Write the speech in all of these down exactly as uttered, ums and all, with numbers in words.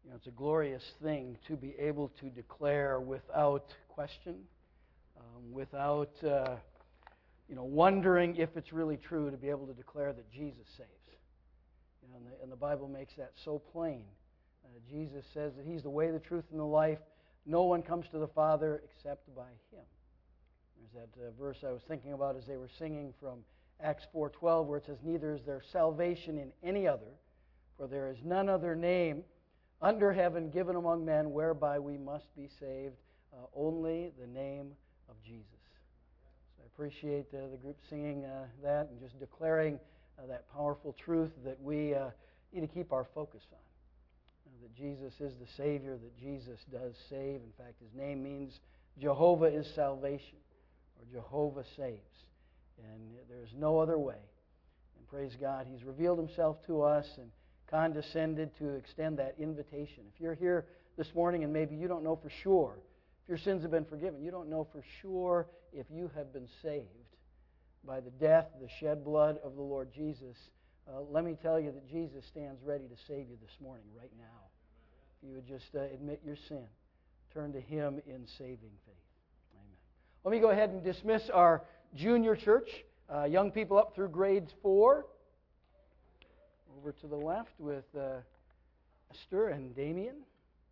You know, it's a glorious thing to be able to declare without question, um, without uh, you know wondering if it's really true, to be able to declare that Jesus saves. You know, and, the, and the Bible makes that so plain. Uh, Jesus says that He's the way, the truth, and the life. No one comes to the Father except by Him. There's that uh, verse I was thinking about as they were singing from Acts four twelve, where it says, "Neither is there salvation in any other, for there is none other name under heaven given among men whereby we must be saved, uh, only the name of Jesus." So I appreciate uh, the group singing uh, that and just declaring uh, that powerful truth that we uh, need to keep our focus on. Uh, that Jesus is the Savior, that Jesus does save. In fact, His name means Jehovah is salvation, or Jehovah saves. And there's no other way. And praise God, He's revealed Himself to us and condescended to extend that invitation. If you're here this morning and maybe you don't know for sure if your sins have been forgiven, you don't know for sure if you have been saved by the death, the shed blood of the Lord Jesus, uh, let me tell you that Jesus stands ready to save you this morning, right now. If you would just uh, admit your sin, turn to Him in saving faith. Amen. Let me go ahead and dismiss our junior church, uh, young people up through grade four. Over to the left with uh, Esther and Damien.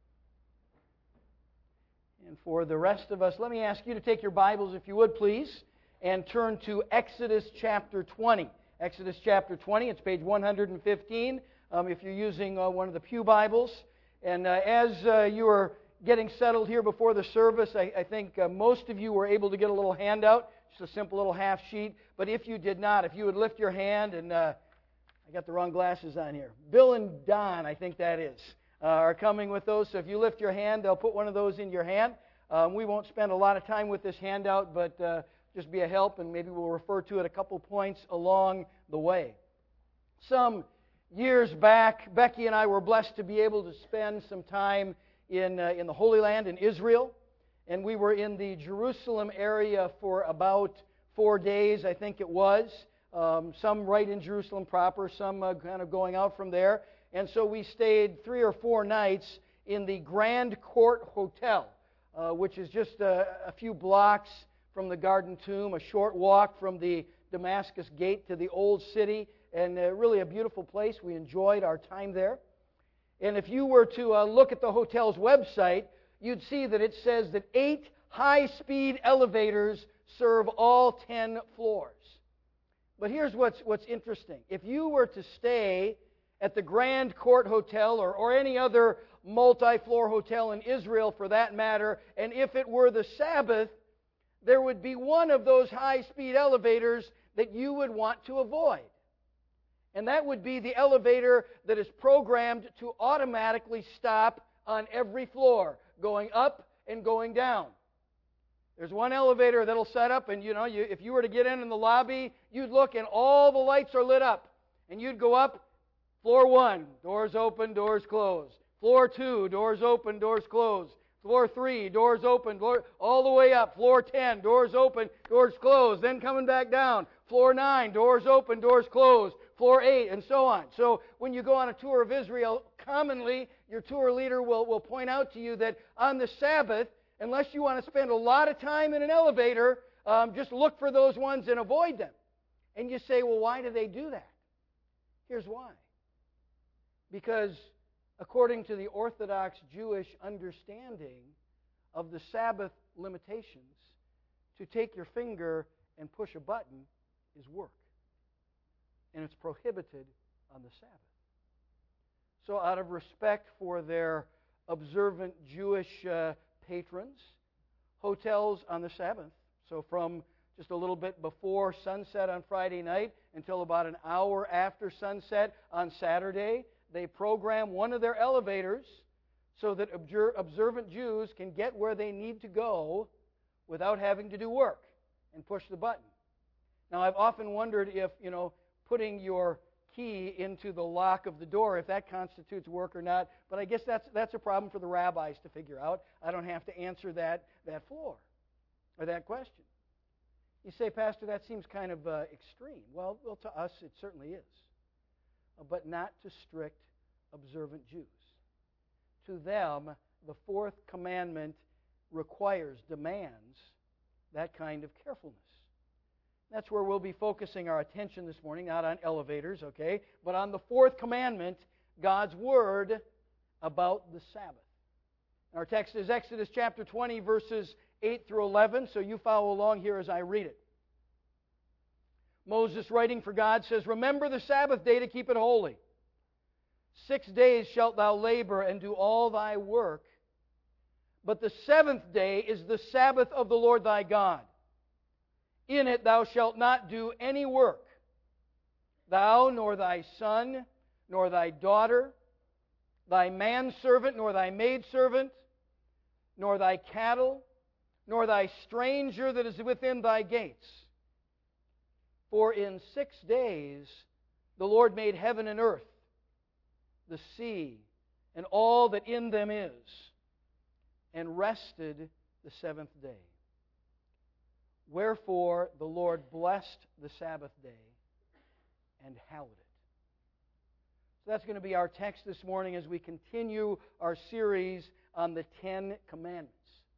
And for the rest of us, let me ask you to take your Bibles, if you would please, and turn to Exodus chapter twenty. Exodus chapter twenty, it's page one hundred fifteen, um, if you're using uh, one of the Pew Bibles. And uh, as uh, you are getting settled here before the service, I, I think uh, most of you were able to get a little handout, just a simple little half sheet. But if you did not, if you would lift your hand and... Uh, I got the wrong glasses on here. Bill and Don, I think that is, uh, are coming with those. So if you lift your hand, they'll put one of those in your hand. Um, we won't spend a lot of time with this handout, but uh, just be a help, and maybe we'll refer to it a couple points along the way. Some years back, Becky and I were blessed to be able to spend some time in, uh, in the Holy Land, in Israel. And we were in the Jerusalem area for about four days, I think it was. Um, some right in Jerusalem proper, some uh, kind of going out from there. And so we stayed three or four nights in the Grand Court Hotel, uh, which is just a, a few blocks from the Garden Tomb, a short walk from the Damascus Gate to the Old City, and uh, really a beautiful place. We enjoyed our time there. And if you were to uh, look at the hotel's website, you'd see that it says that eight high-speed elevators serve all ten floors. But here's what's what's interesting. If you were to stay at the Grand Court Hotel or, or any other multi-floor hotel in Israel for that matter, and if it were the Sabbath, there would be one of those high-speed elevators that you would want to avoid. And that would be the elevator that is programmed to automatically stop on every floor, going up and going down. There's one elevator that'll set up, and you know, you, if you were to get in in the lobby, you'd look and all the lights are lit up. And you'd go up, floor one, doors open, doors closed. Floor two, doors open, doors closed. Floor three, doors open, door, all the way up. Floor ten, doors open, doors closed. Then coming back down. Floor nine, doors open, doors closed. Floor eight, and so on. So when you go on a tour of Israel, commonly your tour leader will, will point out to you that on the Sabbath, unless you want to spend a lot of time in an elevator, um, just look for those ones and avoid them. And you say, well, why do they do that? Here's why. Because according to the Orthodox Jewish understanding of the Sabbath limitations, to take your finger and push a button is work. And it's prohibited on the Sabbath. So out of respect for their observant Jewish uh, patrons, hotels on the Sabbath, so from just a little bit before sunset on Friday night until about an hour after sunset on Saturday, they program one of their elevators so that observant Jews can get where they need to go without having to do work and push the button. Now, I've often wondered if, you know, putting your key into the lock of the door, if that constitutes work or not. But I guess that's that's a problem for the rabbis to figure out. I don't have to answer that that floor or that question. You say, Pastor, that seems kind of uh, extreme. Well, well, to us it certainly is, uh, but not to strict observant Jews. to them, the fourth commandment requires, demands, that kind of carefulness. That's where we'll be focusing our attention this morning, not on elevators, okay, but on the fourth commandment, God's Word about the Sabbath. Our text is Exodus chapter twenty, verses eight through eleven, so you follow along here as I read it. Moses, writing for God, says, "Remember the Sabbath day to keep it holy. Six days shalt thou labor and do all thy work, but the seventh day is the Sabbath of the Lord thy God. In it thou shalt not do any work, thou, nor thy son, nor thy daughter, thy manservant, nor thy maidservant, nor thy cattle, nor thy stranger that is within thy gates. For in six days the Lord made heaven and earth, the sea, and all that in them is, and rested the seventh day. Wherefore the Lord blessed the Sabbath day and hallowed it." So that's going to be our text this morning as we continue our series on the Ten Commandments.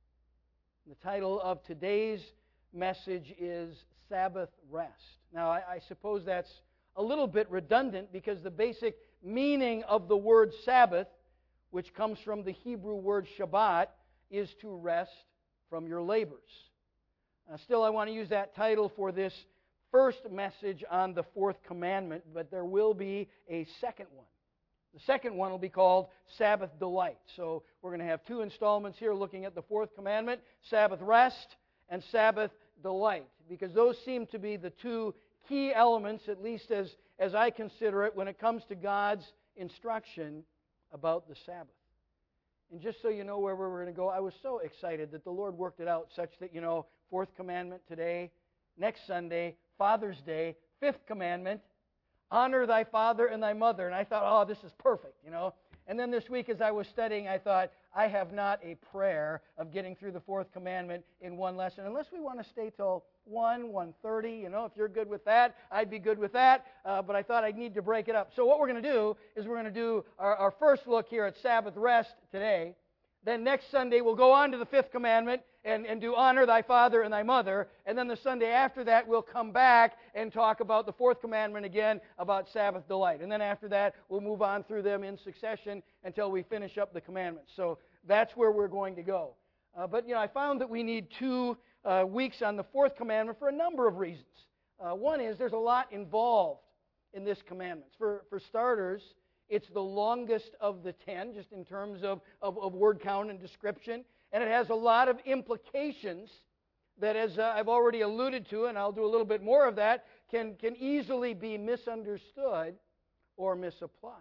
The title of today's message is Sabbath Rest. Now, I, I suppose that's a little bit redundant because the basic meaning of the word Sabbath, which comes from the Hebrew word Shabbat, is to rest from your labors. Uh, still, I want to use that title for this first message on the fourth commandment, but there will be a second one. The second one will be called Sabbath Delight. So we're going to have two installments here looking at the fourth commandment, Sabbath Rest and Sabbath Delight, because those seem to be the two key elements, at least as, as I consider it, when it comes to God's instruction about the Sabbath. And just so you know where we're going to go, I was so excited that the Lord worked it out such that, you know, fourth commandment today, next Sunday, Father's Day, fifth commandment, honor thy father and thy mother. And I thought, oh, this is perfect, you know. And then this week as I was studying, I thought, I have not a prayer of getting through the fourth commandment in one lesson, unless we want to stay till one, one thirty. You know, if you're good with that, I'd be good with that. Uh, but I thought I'd need to break it up. So what we're going to do is we're going to do our, our first look here at Sabbath Rest today. Then next Sunday, we'll go on to the fifth commandment and, and do honor thy father and thy mother. And then the Sunday after that, we'll come back and talk about the fourth commandment again, about Sabbath delight. And then after that, we'll move on through them in succession until we finish up the commandments. So that's where we're going to go. Uh, but, you know, I found that we need two uh, weeks on the fourth commandment for a number of reasons. Uh, one is there's a lot involved in this commandment. For, for starters, it's the longest of the ten, just in terms of, of, of word count and description. And it has a lot of implications that, as uh, I've already alluded to, and I'll do a little bit more of that, can, can easily be misunderstood or misapplied.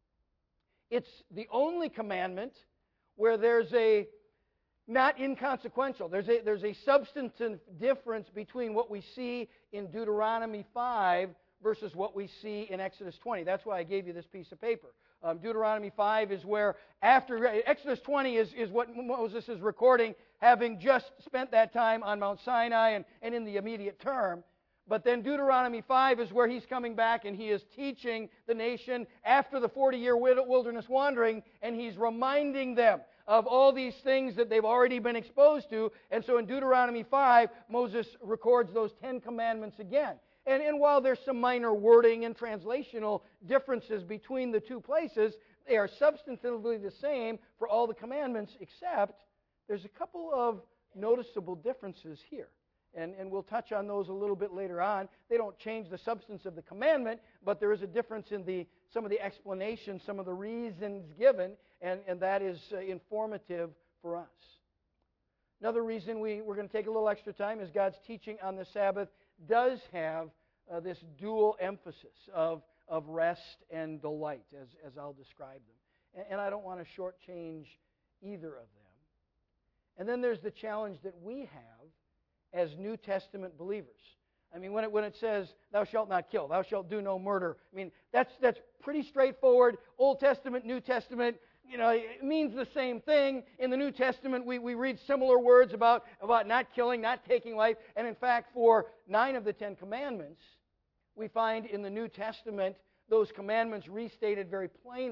It's the only commandment where there's a not inconsequential. There's a, there's a substantive difference between what we see in Deuteronomy five versus what we see in Exodus twenty. That's why I gave you this piece of paper. Um, Deuteronomy five is where, after Exodus twenty is, is what Moses is recording, having just spent that time on Mount Sinai and, and in the immediate term. But then Deuteronomy five is where he's coming back and he is teaching the nation after the forty-year wilderness wandering, and he's reminding them of all these things that they've already been exposed to. And so in Deuteronomy five, Moses records those Ten Commandments again. And, and while there's some minor wording and translational differences between the two places, they are substantively the same for all the commandments, except there's a couple of noticeable differences here. And, and we'll touch on those a little bit later on. They don't change the substance of the commandment, but there is a difference in the some of the explanations, some of the reasons given, and, and that is uh, informative for us. Another reason we, we're going to take a little extra time is God's teaching on the Sabbath does have uh, this dual emphasis of, of rest and delight, as, as I'll describe them. And, and I don't want to shortchange either of them. And then there's the challenge that we have as New Testament believers. I mean, when it, when it says, thou shalt not kill, thou shalt do no murder, I mean, that's, that's pretty straightforward. Old Testament, New Testament, you know, it means the same thing. In the New Testament, we, we read similar words about, about not killing, not taking life. And in fact, for nine of the Ten Commandments, we find in the New Testament those commandments restated very plainly.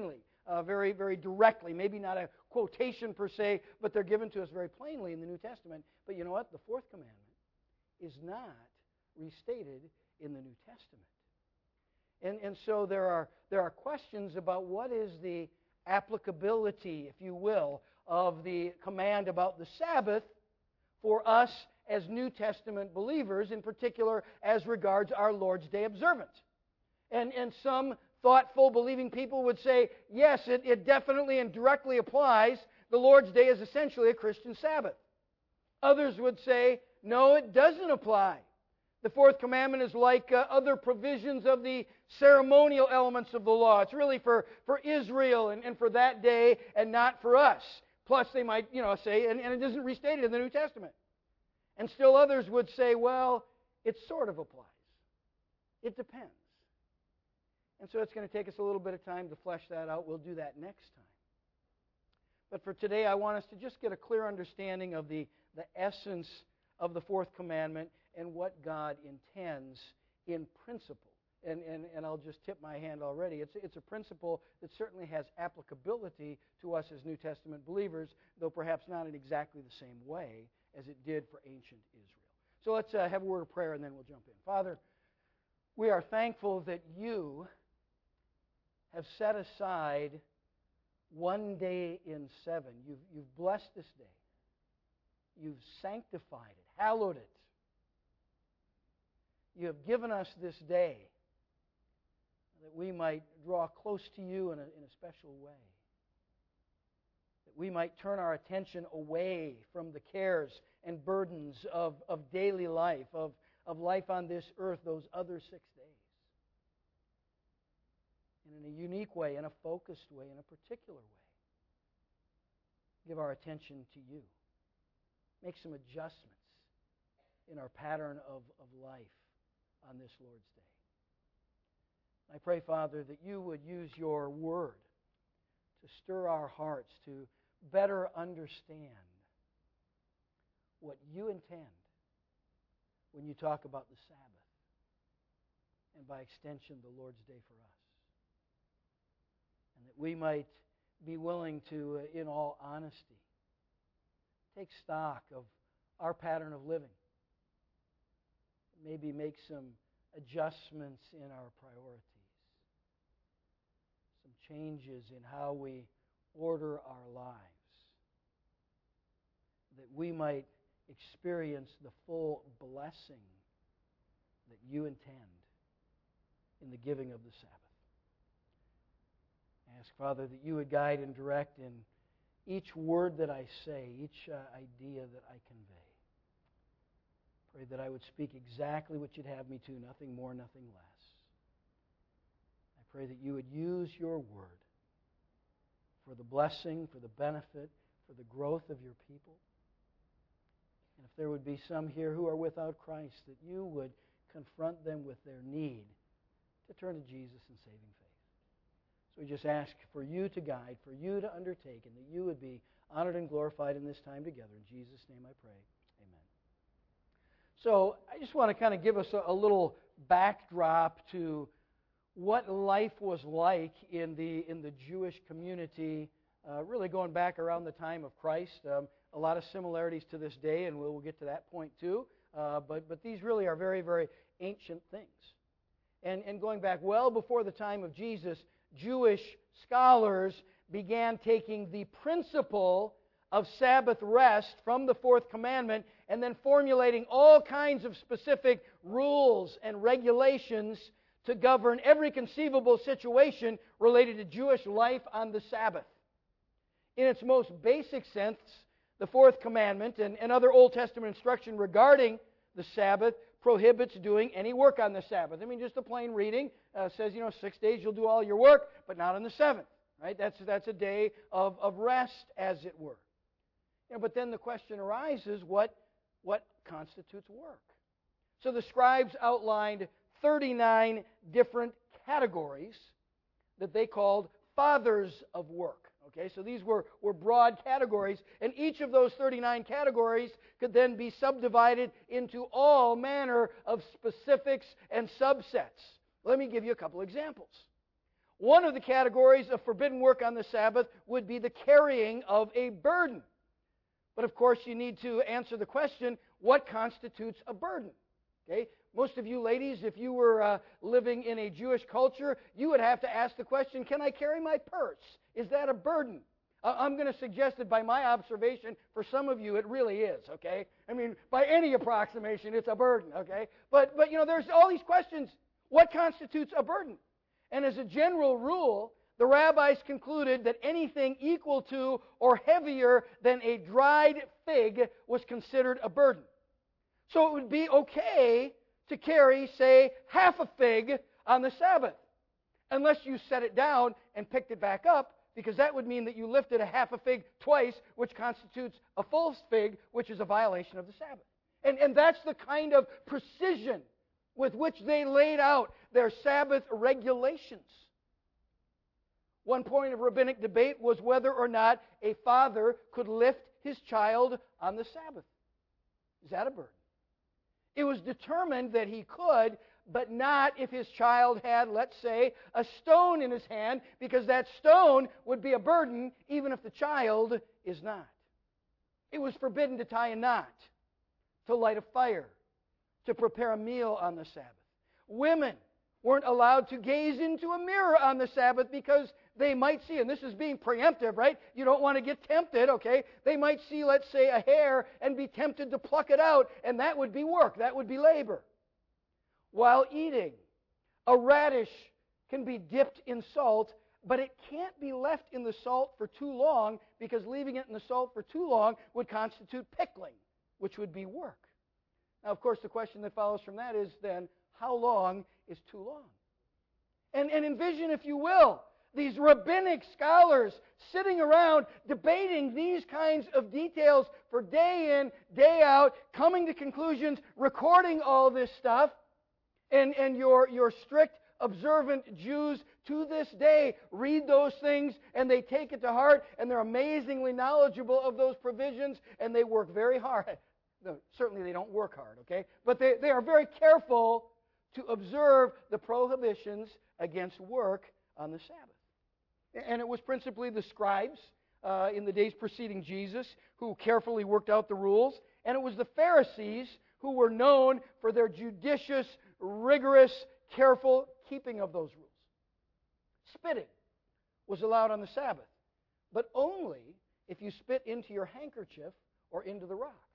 uh, very, very directly. Maybe not a quotation per se, but they're given to us very plainly in the New Testament. But you know what? The fourth commandment is not restated in the New Testament. And, and so there are, there are questions about what is the applicability, if you will, of the command about the Sabbath for us as New Testament believers, in particular as regards our Lord's Day observance. And, and some thoughtful, believing people would say, yes, it, it definitely and directly applies. The Lord's Day is essentially a Christian Sabbath. Others would say, no, it doesn't apply. The fourth commandment is like uh, other provisions of the ceremonial elements of the law. It's really for, for Israel and, and for that day and not for us. Plus they might, you know, say, and, and it isn't restated in the New Testament. And still others would say, well, it sort of applies. It depends. And so it's going to take us a little bit of time to flesh that out. We'll do that next time. But for today, I want us to just get a clear understanding of the, the essence of the fourth commandment and what God intends in principle. And, and, and I'll just tip my hand already. It's, it's a principle that certainly has applicability to us as New Testament believers, though perhaps not in exactly the same way as it did for ancient Israel. So let's uh, have a word of prayer and then we'll jump in. Father, we are thankful that you have set aside one day in seven. You've, you've blessed this day. You've sanctified it, hallowed it. You have given us this day that we might draw close to you in a, in a special way. That we might turn our attention away from the cares and burdens of, of daily life, of, of life on this earth, those other six days. And in a unique way, in a focused way, in a particular way, give our attention to you. Make some adjustments in our pattern of, of life on this Lord's Day. I pray, Father, that you would use your word to stir our hearts to better understand what you intend when you talk about the Sabbath and by extension the Lord's Day for us. And that we might be willing to, uh, in all honesty, take stock of our pattern of living. Maybe make some adjustments in our priorities. Some changes in how we order our lives. That we might experience the full blessing that you intend in the giving of the Sabbath. I ask, Father, that you would guide and direct in each word that I say, each uh, idea that I convey. Pray that I would speak exactly what you'd have me to, nothing more, nothing less. I pray that you would use your word for the blessing, for the benefit, for the growth of your people. And if there would be some here who are without Christ, that you would confront them with their need to turn to Jesus in saving faith. So we just ask for you to guide, for you to undertake, and that you would be honored and glorified in this time together. In Jesus' name I pray. Amen. So I just want to kind of give us a, a little backdrop to what life was like in the in the Jewish community, uh, really going back around the time of Christ. Um, a lot of similarities to this day, and we'll, we'll get to that point too. Uh, but but these really are very, very ancient things. And, and going back well before the time of Jesus, Jewish scholars began taking the principle of Sabbath rest from the fourth commandment and then formulating all kinds of specific rules and regulations to govern every conceivable situation related to Jewish life on the Sabbath. In its most basic sense, the fourth commandment and, and other Old Testament instruction regarding the Sabbath prohibits doing any work on the Sabbath. I mean, just a plain reading uh, says, you know, six days you'll do all your work, but not on the seventh. Right? That's, that's a day of, of rest, as it were. You know, but then the question arises, what, what constitutes work? So the scribes outlined thirty-nine different categories that they called fathers of work. Okay, so these were, were broad categories, and each of those thirty-nine categories could then be subdivided into all manner of specifics and subsets. Let me give you a couple examples. One of the categories of forbidden work on the Sabbath would be the carrying of a burden. But of course, you need to answer the question, what constitutes a burden? Okay? Most of you ladies, if you were uh, living in a Jewish culture, you would have to ask the question, can I carry my purse? Is that a burden? Uh, I'm going to suggest that by my observation, for some of you, it really is, okay? I mean, by any approximation, it's a burden, okay? But, but you know, there's all these questions. What constitutes a burden? And as a general rule, the rabbis concluded that anything equal to or heavier than a dried fig was considered a burden. So it would be okay to carry, say, half a fig on the Sabbath, unless you set it down and picked it back up, because that would mean that you lifted a half a fig twice, which constitutes a full fig, which is a violation of the Sabbath. And, and that's the kind of precision with which they laid out their Sabbath regulations. One point of rabbinic debate was whether or not a father could lift his child on the Sabbath. Is that a burden? It was determined that he could, but not if his child had, let's say, a stone in his hand, because that stone would be a burden even if the child is not. It was forbidden to tie a knot, to light a fire, to prepare a meal on the Sabbath. Women weren't allowed to gaze into a mirror on the Sabbath because they might see, and this is being preemptive, right? You don't want to get tempted, okay? They might see, let's say, a hair and be tempted to pluck it out, and that would be work. That would be labor. While eating, a radish can be dipped in salt, but it can't be left in the salt for too long, because leaving it in the salt for too long would constitute pickling, which would be work. Now, of course, the question that follows from that is then, how long is too long? And, and envision, if you will, these rabbinic scholars sitting around debating these kinds of details for day in, day out, coming to conclusions, recording all this stuff. And, and your, your strict, observant Jews to this day read those things and they take it to heart, and they're amazingly knowledgeable of those provisions, and they work very hard. No, certainly they don't work hard, okay? But they, they are very careful to observe the prohibitions against work on the Sabbath. And it was principally the scribes uh, in the days preceding Jesus who carefully worked out the rules. And it was the Pharisees who were known for their judicious, rigorous, careful keeping of those rules. Spitting was allowed on the Sabbath, but only if you spit into your handkerchief or into the rocks.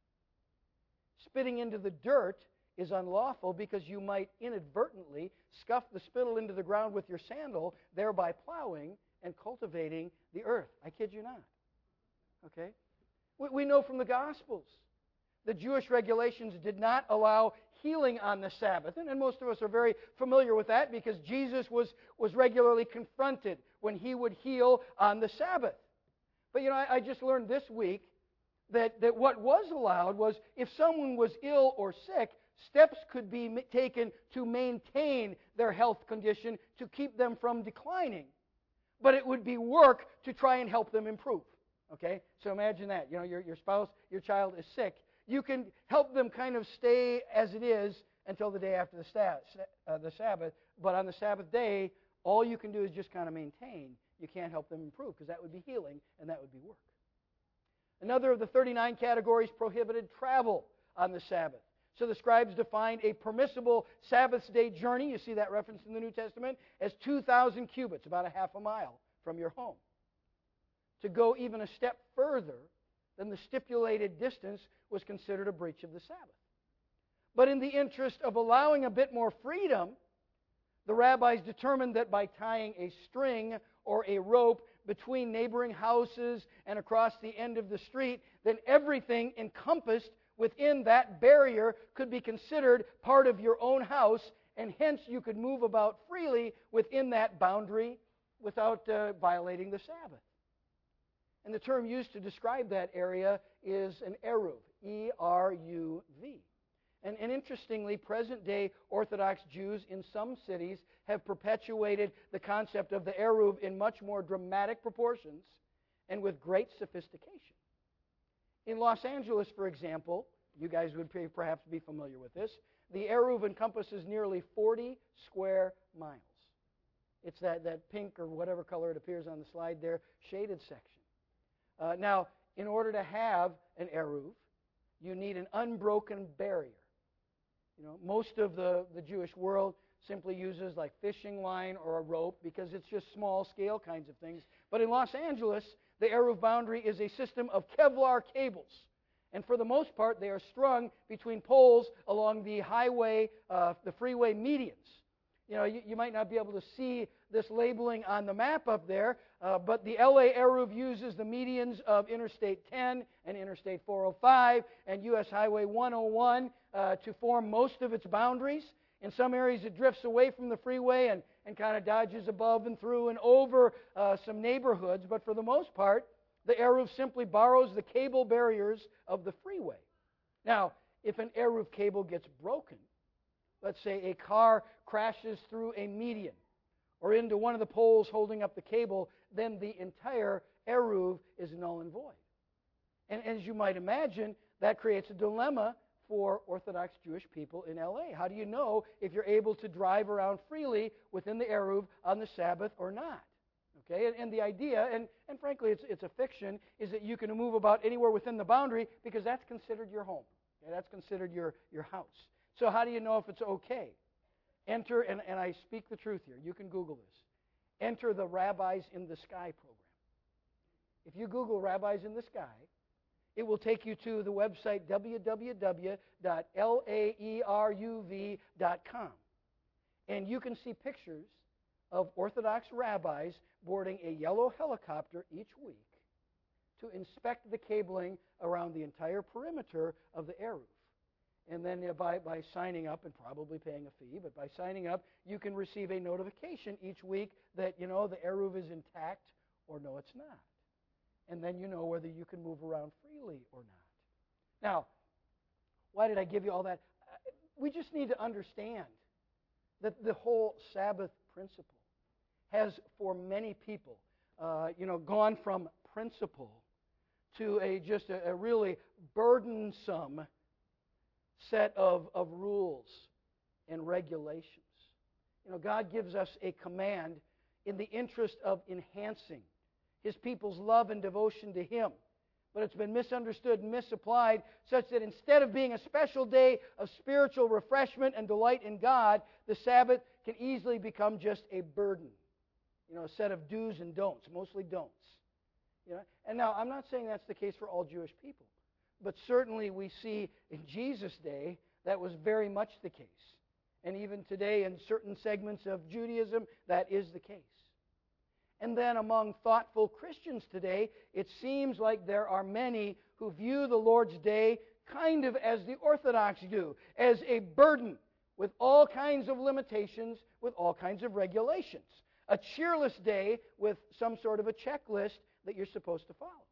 Spitting into the dirt is unlawful because you might inadvertently scuff the spittle into the ground with your sandal, thereby plowing and cultivating the earth. I kid you not. Okay? We, we know from the Gospels the Jewish regulations did not allow healing on the Sabbath. And, and most of us are very familiar with that because Jesus was, was regularly confronted when he would heal on the Sabbath. But you know, I, I just learned this week that, that what was allowed was if someone was ill or sick, steps could be taken to maintain their health condition to keep them from declining. But it would be work to try and help them improve. Okay? So imagine that. You know, your, your spouse, your child is sick. You can help them kind of stay as it is until the day after the, sta- uh, the Sabbath. But on the Sabbath day, all you can do is just kind of maintain. You can't help them improve because that would be healing and that would be work. Another of the thirty-nine categories prohibited travel on the Sabbath. So the scribes defined a permissible Sabbath day journey, you see that reference in the New Testament, as two thousand cubits, about a half a mile from your home. To go even a step further than the stipulated distance was considered a breach of the Sabbath. But in the interest of allowing a bit more freedom, the rabbis determined that by tying a string or a rope between neighboring houses and across the end of the street, then everything encompassed within that barrier could be considered part of your own house, and hence you could move about freely within that boundary without uh, violating the Sabbath. And the term used to describe that area is an eruv, E R U V. And, and interestingly, present-day Orthodox Jews in some cities have perpetuated the concept of the eruv in much more dramatic proportions and with great sophistication. In Los Angeles, for example, you guys would perhaps be familiar with this, the eruv encompasses nearly forty square miles. It's that, that pink or whatever color it appears on the slide there, shaded section. Uh, now, in order to have an eruv, you need an unbroken barrier. You know, most of the, the Jewish world simply uses like fishing line or a rope because it's just small scale kinds of things. But in Los Angeles, the eruv boundary is a system of Kevlar cables. And for the most part, they are strung between poles along the highway, uh, the freeway medians. You know, you, you might not be able to see this labeling on the map up there, uh, but the L A eruv uses the medians of Interstate ten and Interstate four oh five and U S Highway one oh one uh, to form most of its boundaries. In some areas, it drifts away from the freeway and, and kind of dodges above and through and over uh, some neighborhoods, but for the most part, the eruv simply borrows the cable barriers of the freeway. Now, if an eruv cable gets broken, let's say a car crashes through a median or into one of the poles holding up the cable, then the entire eruv is null and void. And as you might imagine, that creates a dilemma for Orthodox Jewish people in L A. How do you know if you're able to drive around freely within the eruv on the Sabbath or not? Okay, and, and the idea, and, and frankly it's, it's a fiction, is that you can move about anywhere within the boundary because that's considered your home. Okay? That's considered your, your house. So how do you know if it's okay? Enter, and, and I speak the truth here, you can Google this. Enter the Rabbis in the Sky program. If you Google Rabbis in the Sky, it will take you to the website w w w dot laeruv dot com. And you can see pictures of Orthodox rabbis boarding a yellow helicopter each week to inspect the cabling around the entire perimeter of the eruv. And then by, by signing up, and probably paying a fee, but by signing up, you can receive a notification each week that, you know, the eruv is intact or no, it's not. And then you know whether you can move around freely or not. Now, why did I give you all that? We just need to understand that the whole Sabbath principle has, for many people, uh, you know, gone from principle to a just a, a really burdensome set of, of rules and regulations. You know, God gives us a command in the interest of enhancing His people's love and devotion to Him. But it's been misunderstood and misapplied such that instead of being a special day of spiritual refreshment and delight in God, the Sabbath can easily become just a burden. You know, a set of do's and don'ts, mostly don'ts. You know? And now, I'm not saying that's the case for all Jewish people. But certainly we see in Jesus' day that was very much the case. And even today in certain segments of Judaism, that is the case. And then among thoughtful Christians today, it seems like there are many who view the Lord's Day kind of as the Orthodox do, as a burden with all kinds of limitations, with all kinds of regulations. A cheerless day with some sort of a checklist that you're supposed to follow.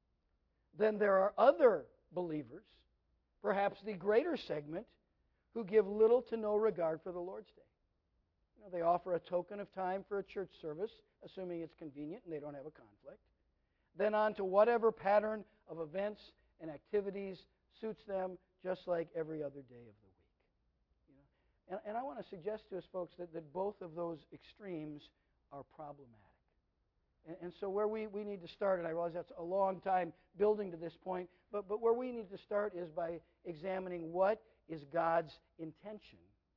Then there are other believers, perhaps the greater segment, who give little to no regard for the Lord's Day. You know, they offer a token of time for a church service, assuming it's convenient and they don't have a conflict. Then on to whatever pattern of events and activities suits them, just like every other day of the week. You know? and, and I want to suggest to us, folks, that, that both of those extremes are problematic. And, and so where we, we need to start, and I realize that's a long time building to this point, but, but where we need to start is by examining what is God's intention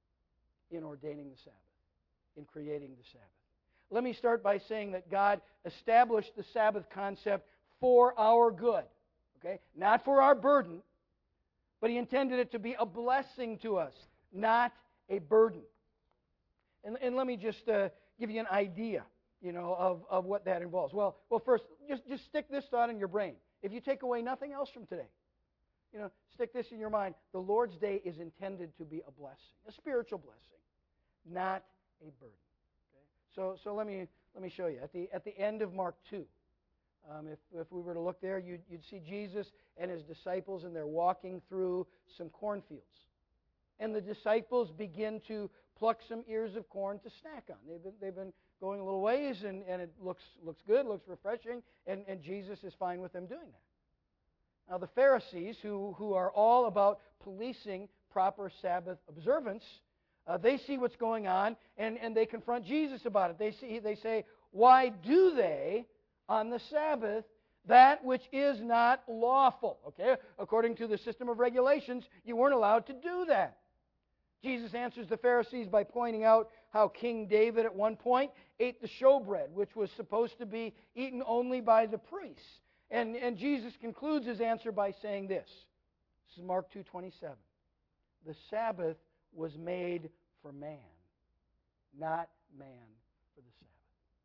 in ordaining the Sabbath, in creating the Sabbath. Let me start by saying that God established the Sabbath concept for our good, okay? Not for our burden, but He intended it to be a blessing to us, not a burden. And, and let me just uh, give you an idea, you know, of, of what that involves. Well, well, first, just, just stick this thought in your brain. If you take away nothing else from today, you know, stick this in your mind. The Lord's Day is intended to be a blessing, a spiritual blessing, not a burden. Okay? So, so let me let me show you at the at the end of Mark two. Um, if if we were to look there, you'd, you'd see Jesus and His disciples, and they're walking through some cornfields, and the disciples begin to pluck some ears of corn to snack on. They've been they've been going a little ways, and, and it looks looks good, looks refreshing, and, and Jesus is fine with them doing that. Now the Pharisees, who, who are all about policing proper Sabbath observance, Uh, they see what's going on, and, and they confront Jesus about it. They see, they say, why do they, on the Sabbath, that which is not lawful? Okay, according to the system of regulations, you weren't allowed to do that. Jesus answers the Pharisees by pointing out how King David at one point ate the showbread, which was supposed to be eaten only by the priests. And, and Jesus concludes his answer by saying this. This is Mark two twenty-seven. The Sabbath was made for man, not man for the Sabbath.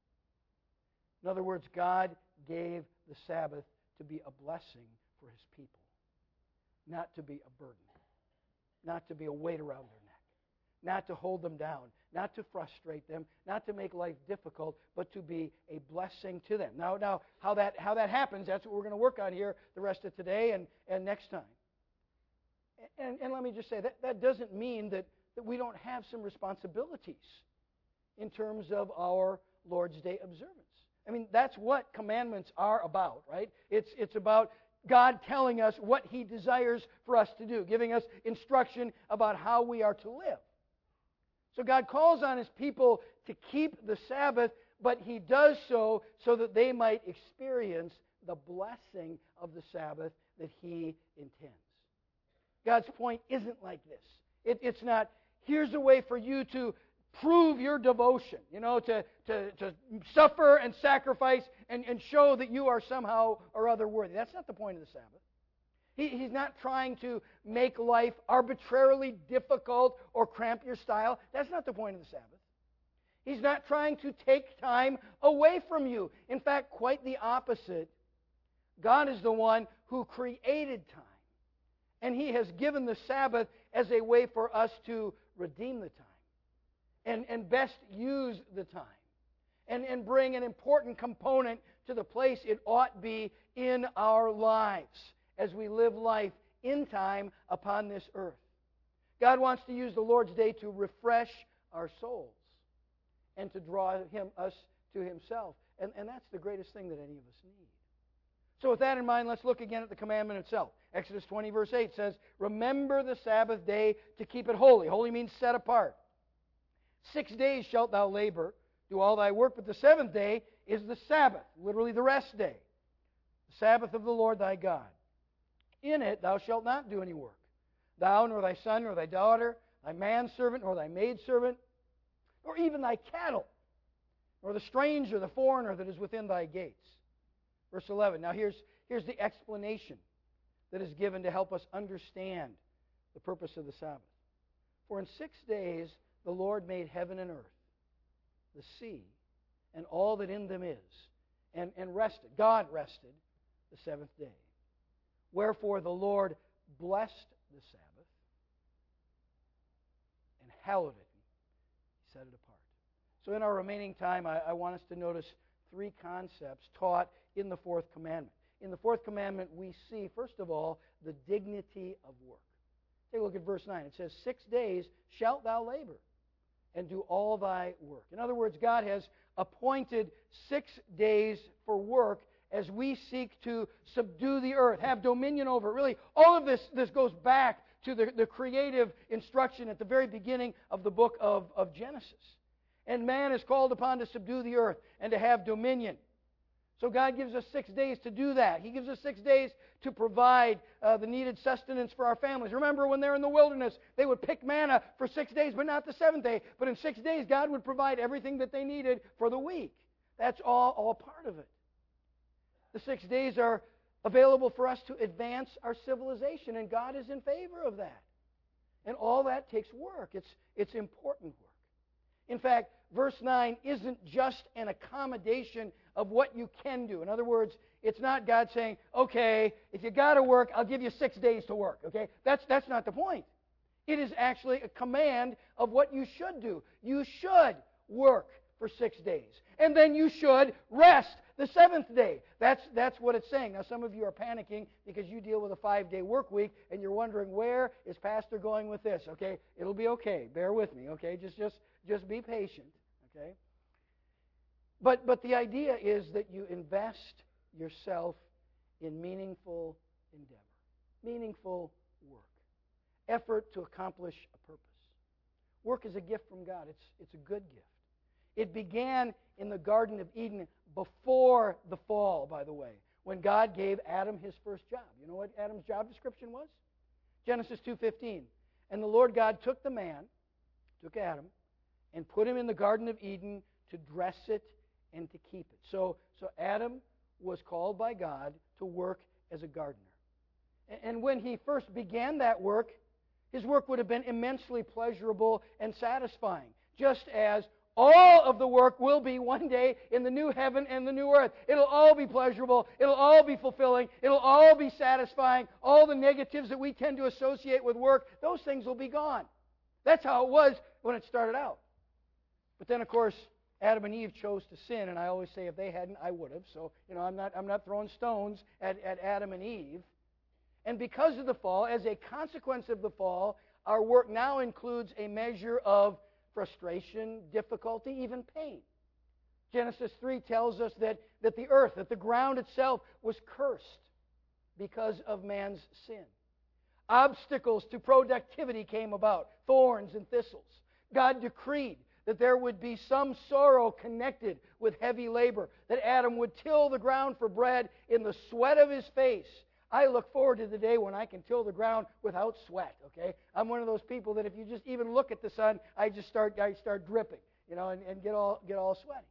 In other words, God gave the Sabbath to be a blessing for His people, not to be a burden, not to be a weight around their neck, not to hold them down, not to frustrate them, not to make life difficult, but to be a blessing to them. Now, now how that how that happens, that's what we're going to work on here the rest of today and, and next time. And, and let me just say, that, that doesn't mean that, that we don't have some responsibilities in terms of our Lord's Day observance. I mean, that's what commandments are about, right? It's, it's about God telling us what He desires for us to do, giving us instruction about how we are to live. So God calls on His people to keep the Sabbath, but He does so so that they might experience the blessing of the Sabbath that He intends. God's point isn't like this. It, it's not, here's a way for you to prove your devotion, you know, to, to, to suffer and sacrifice and, and show that you are somehow or other worthy. That's not the point of the Sabbath. He, he's not trying to make life arbitrarily difficult or cramp your style. That's not the point of the Sabbath. He's not trying to take time away from you. In fact, quite the opposite. God is the one who created time. And He has given the Sabbath as a way for us to redeem the time and, and best use the time and, and bring an important component to the place it ought be in our lives as we live life in time upon this earth. God wants to use the Lord's Day to refresh our souls and to draw him, us to Himself. And, and that's the greatest thing that any of us need. So with that in mind, let's look again at the commandment itself. Exodus twenty verse eight says, remember the Sabbath day to keep it holy. Holy means set apart. Six days shalt thou labor, do all thy work, but the seventh day is the Sabbath, literally the rest day, the Sabbath of the Lord thy God. In it thou shalt not do any work, thou, nor thy son, nor thy daughter, thy manservant, nor thy maidservant, nor even thy cattle, nor the stranger, the foreigner that is within thy gates. Verse eleven. Now here's, here's the explanation that is given to help us understand the purpose of the Sabbath. For in six days the Lord made heaven and earth, the sea, and all that in them is, and, and rested. God rested the seventh day. Wherefore the Lord blessed the Sabbath and hallowed it. He set it apart. So in our remaining time, I, I want us to notice three concepts taught in the fourth commandment. In the fourth commandment, we see, first of all, the dignity of work. Take a look at verse nine. It says, six days shalt thou labor and do all thy work. In other words, God has appointed six days for work as we seek to subdue the earth, have dominion over it. Really, all of this, this goes back to the, the creative instruction at the very beginning of the book of, of Genesis. And man is called upon to subdue the earth and to have dominion. So God gives us six days to do that. He gives us six days to provide uh, the needed sustenance for our families. Remember when they're in the wilderness, they would pick manna for six days, but not the seventh day. But in six days, God would provide everything that they needed for the week. That's all, all part of it. The six days are available for us to advance our civilization, and God is in favor of that. And all that takes work. It's, it's important work. In fact, verse nine isn't just an accommodation of what you can do. In other words, it's not God saying, okay, if you got to work, I'll give you six days to work. Okay, That's, that's not the point. It is actually a command of what you should do. You should work for six days. And then you should rest the seventh day. That's, that's what it's saying. Now, some of you are panicking because you deal with a five-day work week and you're wondering, where is Pastor going with this? Okay, it'll be okay. Bear with me, okay? Just, just, just be patient, okay? But, but the idea is that you invest yourself in meaningful endeavor, meaningful work, effort to accomplish a purpose. Work is a gift from God. It's, it's a good gift. It began in the Garden of Eden before the fall, by the way, when God gave Adam his first job. You know what Adam's job description was? Genesis two fifteen. And the Lord God took the man, took Adam, and put him in the Garden of Eden to dress it and to keep it. So, so Adam was called by God to work as a gardener. And when he first began that work, his work would have been immensely pleasurable and satisfying, just as all of the work will be one day in the new heaven and the new earth. It'll all be pleasurable. It'll all be fulfilling. It'll all be satisfying. All the negatives that we tend to associate with work, those things will be gone. That's how it was when it started out. But then, of course, Adam and Eve chose to sin, and I always say if they hadn't, I would have. So, you know, I'm not, I'm not throwing stones at, at Adam and Eve. And because of the fall, as a consequence of the fall, our work now includes a measure of frustration, difficulty, even pain. Genesis three tells us that, that the earth, that the ground itself was cursed because of man's sin. Obstacles to productivity came about, thorns and thistles. God decreed that there would be some sorrow connected with heavy labor, that Adam would till the ground for bread in the sweat of his face. I look forward to the day when I can till the ground without sweat, okay? I'm one of those people that if you just even look at the sun, I just start I start dripping, you know, and, and get all get all sweaty.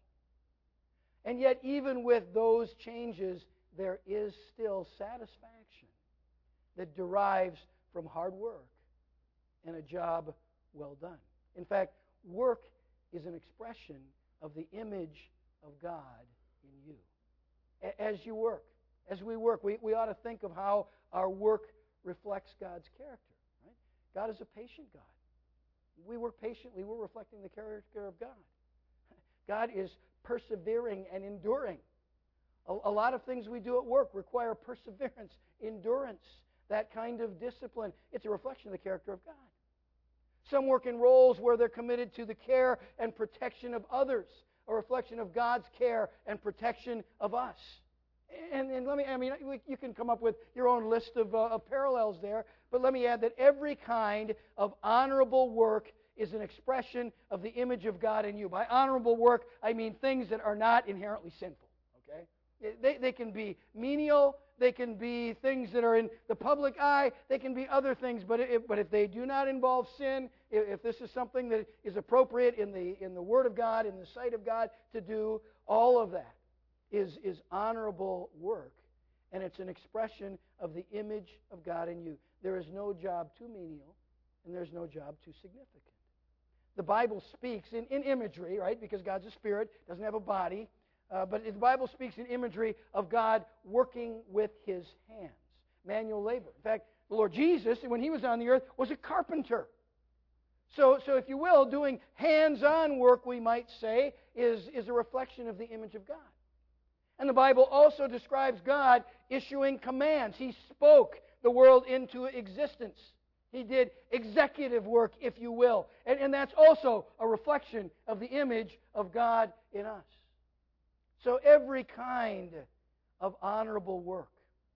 And yet, even with those changes, there is still satisfaction that derives from hard work and a job well done. In fact, work is an expression of the image of God in you. As you work, as we work, we, we ought to think of how our work reflects God's character. Right? God is a patient God. We work patiently, we're reflecting the character of God. God is persevering and enduring. A, a lot of things we do at work require perseverance, endurance, that kind of discipline. It's a reflection of the character of God. Some work in roles where they're committed to the care and protection of others, a reflection of God's care and protection of us. And, and let me, I mean, you can come up with your own list of, uh, of parallels there, but let me add that every kind of honorable work is an expression of the image of God in you. By honorable work, I mean things that are not inherently sinful, okay? They, they can be menial, they can be things that are in the public eye, they can be other things, but if, but if they do not involve sin, if, if this is something that is appropriate in the, in the Word of God, in the sight of God to do, all of that is, is honorable work, and it's an expression of the image of God in you. There is no job too menial, and there's no job too significant. The Bible speaks in, in imagery, right, because God's a spirit, doesn't have a body, uh, but the Bible speaks in imagery of God working with His hands, manual labor. In fact, the Lord Jesus, when He was on the earth, was a carpenter. So, so if you will, doing hands-on work, we might say, is, is a reflection of the image of God. And the Bible also describes God issuing commands. He spoke the world into existence. He did executive work, if you will. And, and that's also a reflection of the image of God in us. So every kind of honorable work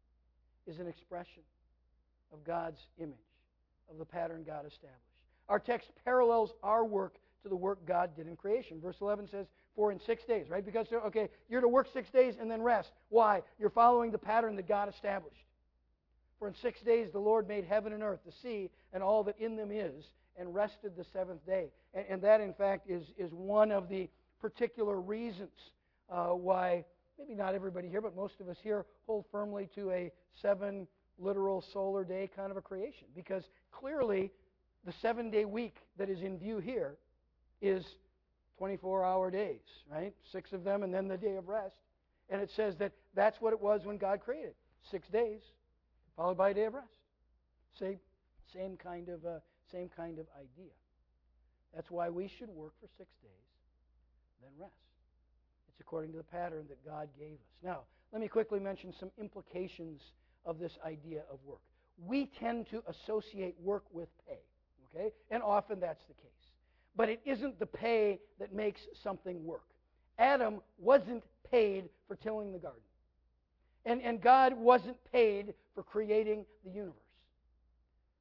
is an expression of God's image, of the pattern God established. Our text parallels our work to the work God did in creation. Verse eleven says, for in six days, right? Because, okay, you're to work six days and then rest. Why? You're following the pattern that God established. For in six days the Lord made heaven and earth, the sea, and all that in them is, and rested the seventh day. And, and that, in fact, is, is one of the particular reasons uh, why, maybe not everybody here, but most of us here hold firmly to a seven literal solar day kind of a creation. Because clearly the seven-day week that is in view here is twenty-four hour days, right? Six of them and then the day of rest. And it says that that's what it was when God created. Six days, followed by a day of rest. Same, same kind of uh, same kind of idea. That's why we should work for six days, then rest. It's according to the pattern that God gave us. Now, let me quickly mention some implications of this idea of work. We tend to associate work with pay, okay? And often that's the case. But it isn't the pay that makes something work. Adam wasn't paid for tilling the garden. And, and God wasn't paid for creating the universe.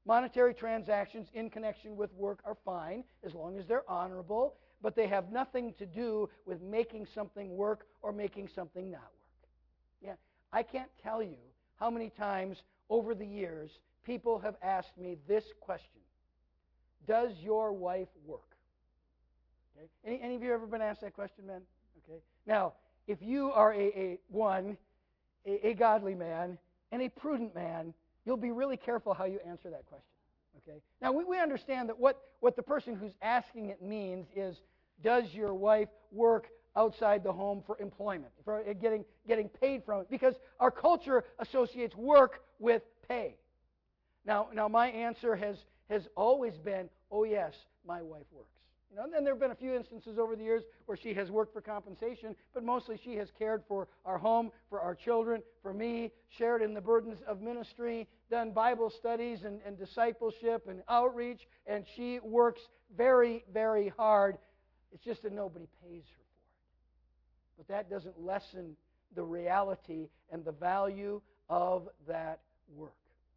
Monetary transactions in connection with work are fine as long as they're honorable, but they have nothing to do with making something work or making something not work. Yeah, I can't tell you how many times over the years people have asked me this question: does your wife work? Okay. Any, any of you ever been asked that question, men? Okay. Now, if you are a, a one, a, a godly man and a prudent man, you'll be really careful how you answer that question. Okay. Now, we, we understand that what, what the person who's asking it means is, does your wife work outside the home for employment, for getting, getting paid from it? Because our culture associates work with pay. Now, now my answer has, has always been, oh yes, my wife works. You know, and then there have been a few instances over the years where she has worked for compensation, but mostly she has cared for our home, for our children, for me, shared in the burdens of ministry, done Bible studies and, and discipleship and outreach, and she works very, very hard. It's just that nobody pays her for it. But that doesn't lessen the reality and the value of that work.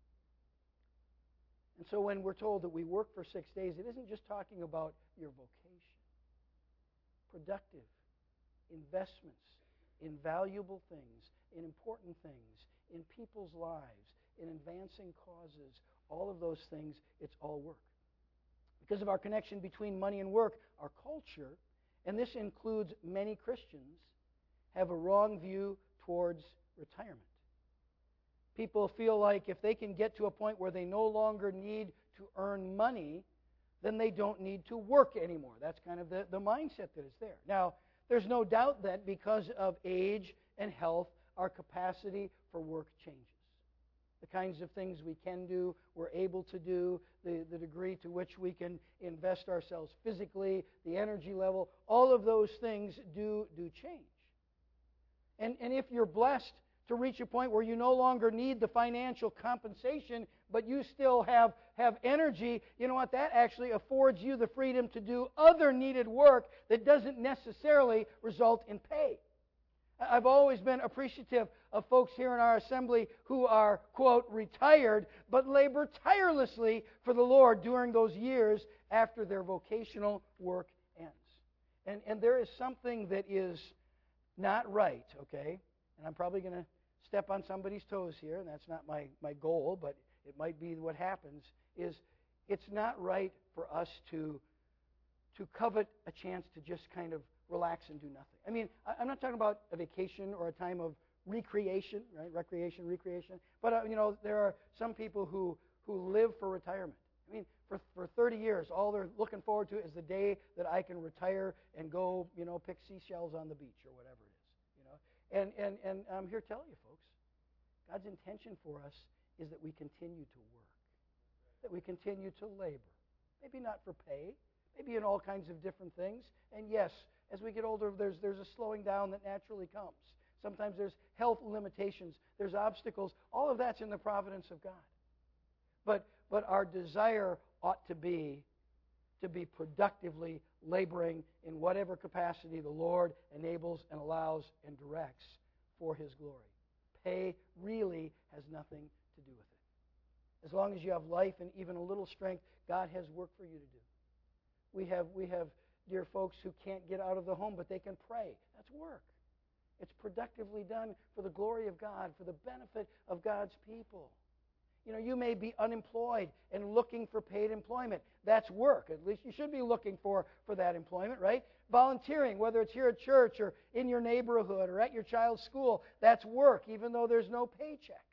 And so when we're told that we work for six days, it isn't just talking about your vocation. Productive investments in valuable things, in important things, in people's lives, in advancing causes, all of those things, it's all work. Because of our connection between money and work, our culture, and this includes many Christians, have a wrong view towards retirement. People feel like if they can get to a point where they no longer need to earn money, then they don't need to work anymore. That's kind of the, the mindset that is there. Now, there's no doubt that because of age and health, our capacity for work changes. The kinds of things we can do, we're able to do, the, the degree to which we can invest ourselves physically, the energy level, all of those things do, do change. And, and if you're blessed to reach a point where you no longer need the financial compensation, but you still have, have energy, you know what? That actually affords you the freedom to do other needed work that doesn't necessarily result in pay. I've always been appreciative of folks here in our assembly who are, quote, retired, but labor tirelessly for the Lord during those years after their vocational work ends. And, and there is something that is not right, okay? And I'm probably going to step on somebody's toes here, and that's not my, my goal, but it might be what happens, is it's not right for us to, to covet a chance to just kind of relax and do nothing. I mean, I'm not talking about a vacation or a time of recreation, right? Recreation, recreation. But, uh, you know, there are some people who, who live for retirement. I mean, for, for thirty years, all they're looking forward to is the day that I can retire and go, you know, pick seashells on the beach or whatever it is. You know, and, and, and I'm here to tell you, folks, God's intention for us is that we continue to work, that we continue to labor. Maybe not for pay, maybe in all kinds of different things. And yes, as we get older, there's, there's a slowing down that naturally comes. Sometimes there's health limitations, there's obstacles. All of that's in the providence of God. But, but our desire ought to be to be productively laboring in whatever capacity the Lord enables and allows and directs for His glory. Pay really has nothing to do with it. As long as you have life and even a little strength, God has work for you to do. We have, we have dear folks who can't get out of the home, but they can pray. That's work. It's productively done for the glory of God, for the benefit of God's people. You know, you may be unemployed and looking for paid employment. That's work. At least you should be looking for, for that employment, right? Volunteering, whether it's here at church or in your neighborhood or at your child's school, that's work, even though there's no paycheck.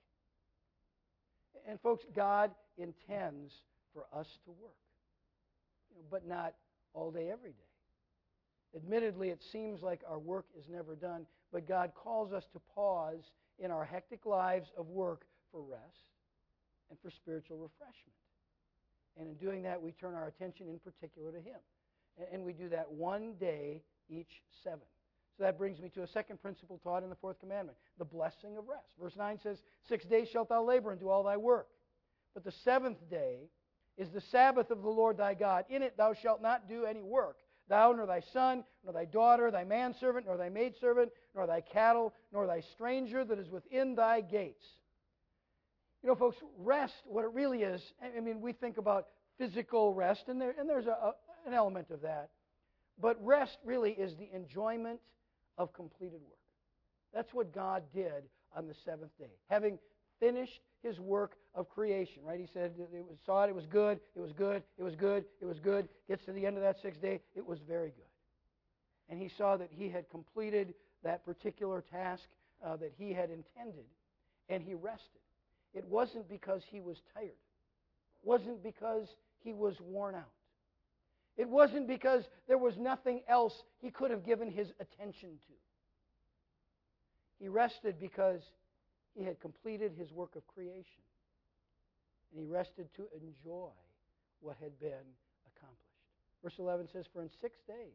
And folks, God intends for us to work, you know, but not all day, every day. Admittedly, it seems like our work is never done, but God calls us to pause in our hectic lives of work for rest and for spiritual refreshment. And in doing that, we turn our attention in particular to Him. And we do that one day each seven. So that brings me to a second principle taught in the fourth commandment, the blessing of rest. Verse nine says, Six days shalt thou labor and do all thy work. But the seventh day is the Sabbath of the Lord thy God. In it thou shalt not do any work, thou, nor thy son, nor thy daughter, thy manservant, nor thy maidservant, nor thy cattle, nor thy stranger that is within thy gates. You know, folks, rest, what it really is, I mean, we think about physical rest, and, there, and there's a, a, an element of that. But rest really is the enjoyment of completed work. That's what God did on the seventh day. Having finished His work of creation, right? He said, it was, saw it, it was good, it was good, it was good, it was good. Gets to the end of that sixth day, it was very good. And He saw that He had completed that particular task uh, that He had intended, and He rested. It wasn't because He was tired. It wasn't because He was worn out. It wasn't because there was nothing else He could have given His attention to. He rested because He had completed His work of creation. And He rested to enjoy what had been accomplished. Verse eleven says, "For in six days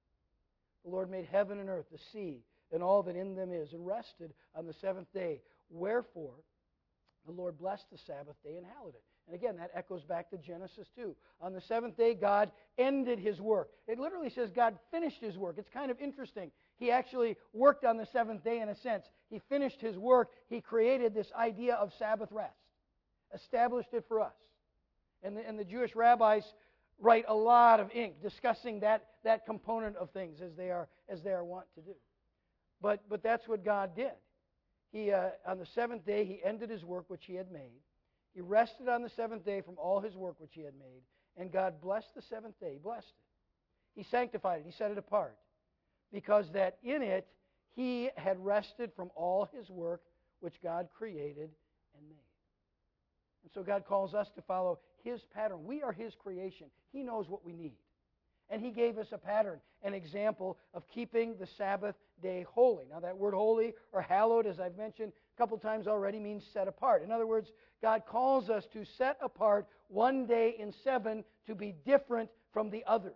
the Lord made heaven and earth, the sea, and all that in them is, and rested on the seventh day. Wherefore the Lord blessed the Sabbath day and hallowed it." And again, that echoes back to Genesis two. On the seventh day, God ended His work. It literally says God finished His work. It's kind of interesting. He actually worked on the seventh day in a sense. He finished His work. He created this idea of Sabbath rest, established it for us. And the, and the Jewish rabbis write a lot of ink discussing that, that component of things as they are as they are wont to do. But, but that's what God did. He, uh, on the seventh day, He ended His work which He had made. He rested on the seventh day from all His work which He had made. And God blessed the seventh day. He blessed it. He sanctified it. He set it apart. Because that in it He had rested from all His work which God created and made. And so God calls us to follow His pattern. We are His creation. He knows what we need. And He gave us a pattern, an example of keeping the Sabbath day holy. Now that word holy or hallowed, as I've mentioned a couple times already, means set apart. In other words, God calls us to set apart one day in seven to be different from the others.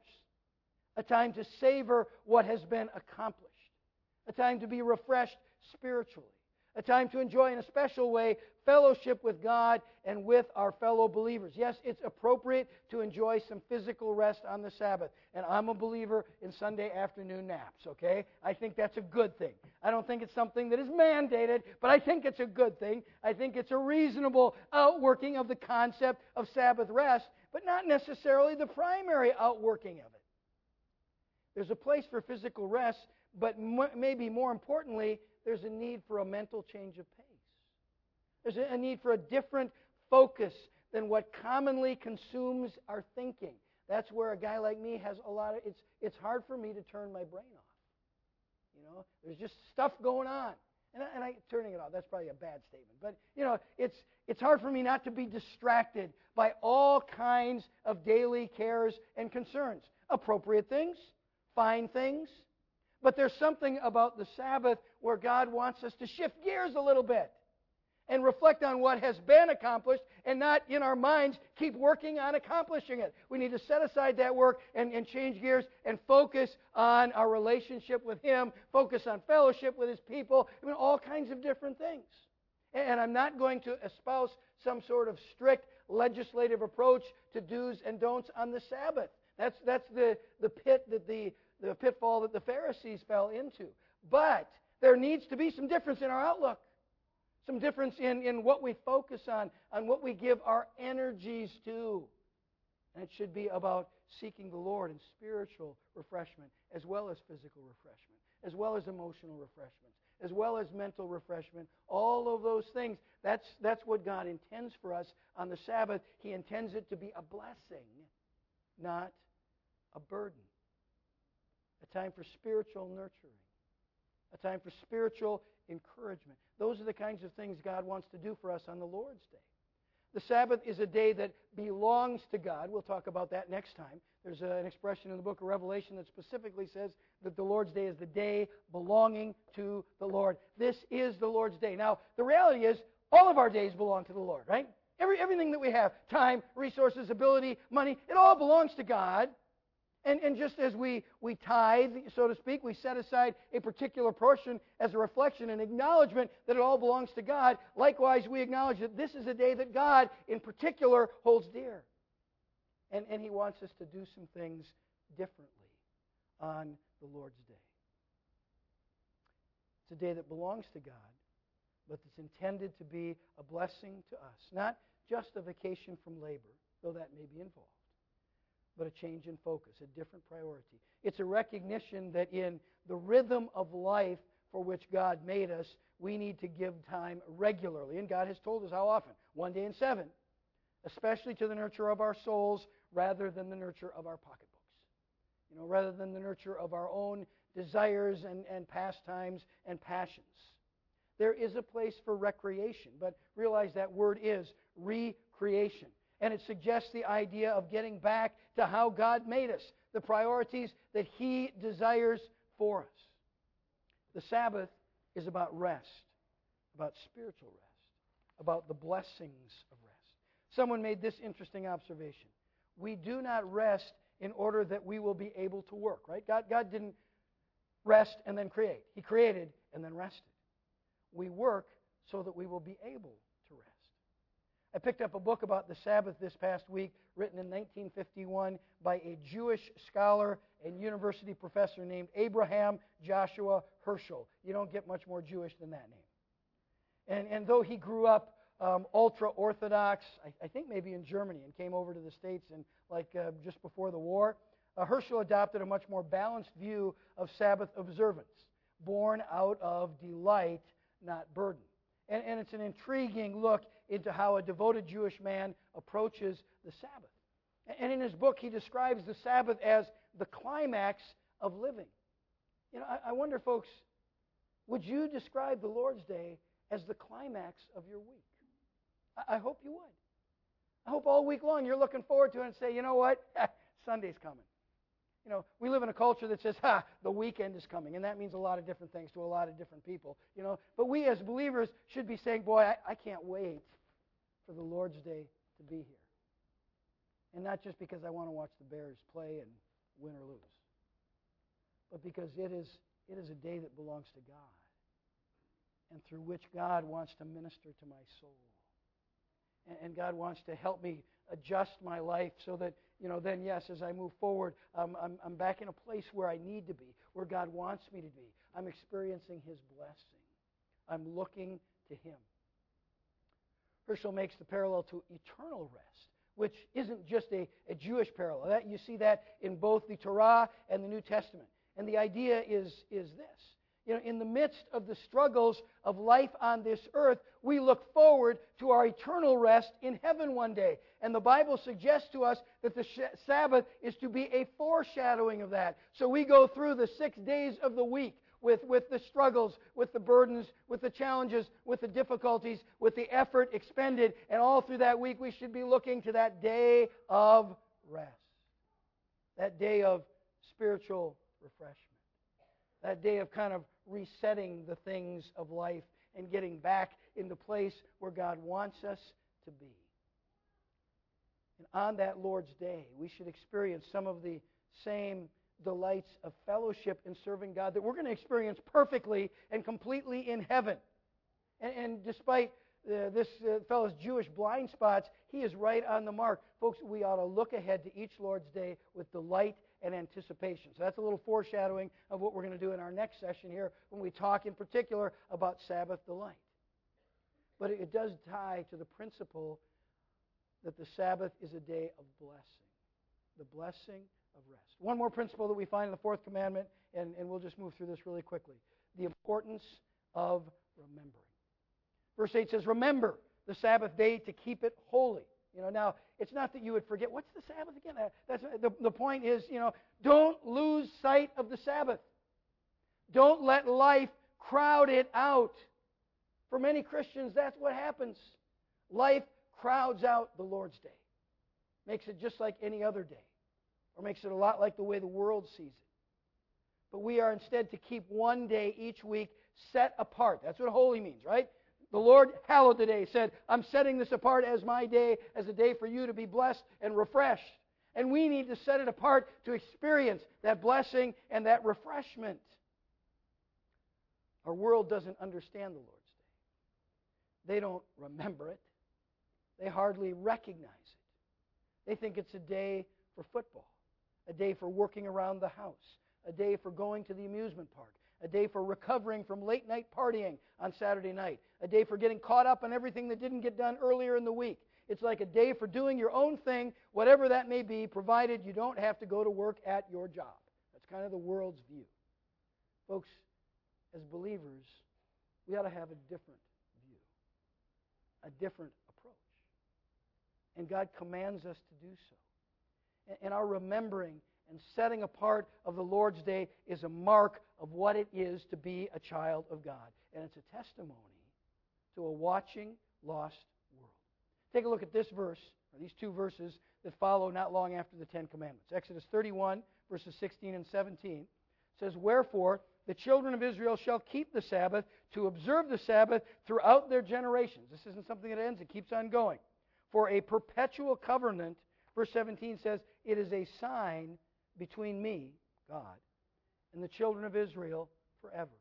A time to savor what has been accomplished. A time to be refreshed spiritually. A time to enjoy in a special way fellowship with God and with our fellow believers. Yes, it's appropriate to enjoy some physical rest on the Sabbath. And I'm a believer in Sunday afternoon naps, okay? I think that's a good thing. I don't think it's something that is mandated, but I think it's a good thing. I think it's a reasonable outworking of the concept of Sabbath rest, but not necessarily the primary outworking of it. There's a place for physical rest, but maybe more importantly, there's a need for a mental change of pace. There's a need for a different focus than what commonly consumes our thinking. That's where a guy like me has a lot of, it's, it's hard for me to turn my brain off. You know, there's just stuff going on. And, I, and I, turning it off, that's probably a bad statement. But, you know, it's, it's hard for me not to be distracted by all kinds of daily cares and concerns. Appropriate things, fine things. But there's something about the Sabbath where God wants us to shift gears a little bit and reflect on what has been accomplished and not in our minds keep working on accomplishing it. We need to set aside that work and, and change gears and focus on our relationship with Him, focus on fellowship with His people, I mean, all kinds of different things. And I'm not going to espouse some sort of strict legislative approach to do's and don'ts on the Sabbath. That's, that's the, the pit that the the pitfall that the Pharisees fell into. But there needs to be some difference in our outlook. Some difference in, in what we focus on, on what we give our energies to. And it should be about seeking the Lord in spiritual refreshment, as well as physical refreshment, as well as emotional refreshment, as well as mental refreshment. All of those things, that's, that's what God intends for us on the Sabbath. He intends it to be a blessing, not a burden. A time for spiritual nurturing. A time for spiritual encouragement. Those are the kinds of things God wants to do for us on the Lord's Day. The Sabbath is a day that belongs to God. We'll talk about that next time. There's a, an expression in the book of Revelation that specifically says that the Lord's Day is the day belonging to the Lord. This is the Lord's Day. Now, the reality is, all of our days belong to the Lord, right? Every, everything that we have, time, resources, ability, money, it all belongs to God. And, and just as we, we tithe, so to speak, we set aside a particular portion as a reflection and acknowledgement that it all belongs to God, likewise we acknowledge that this is a day that God in particular holds dear. And, and He wants us to do some things differently on the Lord's Day. It's a day that belongs to God, but it's intended to be a blessing to us. Not just a vacation from labor, though that may be involved, but a change in focus, a different priority. It's a recognition that in the rhythm of life for which God made us, we need to give time regularly. And God has told us how often? One day in seven. Especially to the nurture of our souls rather than the nurture of our pocketbooks. You know, rather than the nurture of our own desires and, and pastimes and passions. There is a place for recreation, but realize that word is recreation. And it suggests the idea of getting back to how God made us, the priorities that He desires for us. The Sabbath is about rest, about spiritual rest, about the blessings of rest. Someone made this interesting observation. We do not rest in order that we will be able to work, right? God, God didn't rest and then create. He created and then rested. We work so that we will be able to rest. I picked up a book about the Sabbath this past week, written in nineteen fifty-one by a Jewish scholar and university professor named Abraham Joshua Herschel. You don't get much more Jewish than that name. And, and though he grew up um, ultra-Orthodox, I, I think maybe in Germany, and came over to the States in, like uh, just before the war, uh, Herschel adopted a much more balanced view of Sabbath observance, born out of delight, not burden. And, and it's an intriguing look into how a devoted Jewish man approaches the Sabbath. And in his book, he describes the Sabbath as the climax of living. You know, I, I wonder, folks, would you describe the Lord's Day as the climax of your week? I, I hope you would. I hope all week long you're looking forward to it and say, you know what? Sunday's coming. You know, we live in a culture that says, ha, the weekend is coming. And that means a lot of different things to a lot of different people. You know, but we as believers should be saying, boy, I, I can't wait for the Lord's Day to be here. And not just because I want to watch the Bears play and win or lose, but because it is, it is a day that belongs to God and through which God wants to minister to my soul. And, and God wants to help me adjust my life so that, you know, then, yes, as I move forward, um, I'm, I'm back in a place where I need to be, where God wants me to be. I'm experiencing His blessing. I'm looking to Him. Herschel makes the parallel to eternal rest, which isn't just a, a Jewish parallel. That, you see that in both the Torah and the New Testament. And the idea is, is this. You know, in the midst of the struggles of life on this earth, we look forward to our eternal rest in heaven one day. And the Bible suggests to us that the sh- Sabbath is to be a foreshadowing of that. So we go through the six days of the week with, with the struggles, with the burdens, with the challenges, with the difficulties, with the effort expended. And all through that week, we should be looking to that day of rest. That day of spiritual refreshment. That day of kind of resetting the things of life and getting back in the place where God wants us to be. And on that Lord's Day, we should experience some of the same delights of fellowship in serving God that we're going to experience perfectly and completely in heaven. And, and despite uh, this uh, fellow's Jewish blind spots, he is right on the mark. Folks, we ought to look ahead to each Lord's Day with delight and anticipation. So that's a little foreshadowing of what we're going to do in our next session here when we talk in particular about Sabbath delight. But it does tie to the principle that the Sabbath is a day of blessing. The blessing of rest. One more principle that we find in the fourth commandment, and, and we'll just move through this really quickly. The importance of remembering. Verse eight says, remember the Sabbath day to keep it holy. You know, now, it's not that you would forget. What's the Sabbath again? That's, the, the point is, you know, don't lose sight of the Sabbath. Don't let life crowd it out. For many Christians, that's what happens. Life crowds out the Lord's Day. Makes it just like any other day. Or makes it a lot like the way the world sees it. But we are instead to keep one day each week set apart. That's what holy means, right? The Lord hallowed the day, said, I'm setting this apart as my day, as a day for you to be blessed and refreshed. And we need to set it apart to experience that blessing and that refreshment. Our world doesn't understand the Lord's Day. They don't remember it. They hardly recognize it. They think it's a day for football, a day for working around the house, a day for going to the amusement park, a day for recovering from late night partying on Saturday night, a day for getting caught up on everything that didn't get done earlier in the week. It's like a day for doing your own thing, whatever that may be, provided you don't have to go to work at your job. That's kind of the world's view. Folks, as believers, we ought to have a different view, a different approach. And God commands us to do so. And our remembering and setting apart of the Lord's Day is a mark of what it is to be a child of God. And it's a testimony to a watching, lost world. Take a look at this verse, or these two verses that follow not long after the Ten Commandments. Exodus thirty-one, verses sixteen and seventeen says, "Wherefore the children of Israel shall keep the Sabbath, to observe the Sabbath throughout their generations." This isn't something that ends, it keeps on going. "For a perpetual covenant," verse seventeen says, "it is a sign between me," God, "and the children of Israel forever.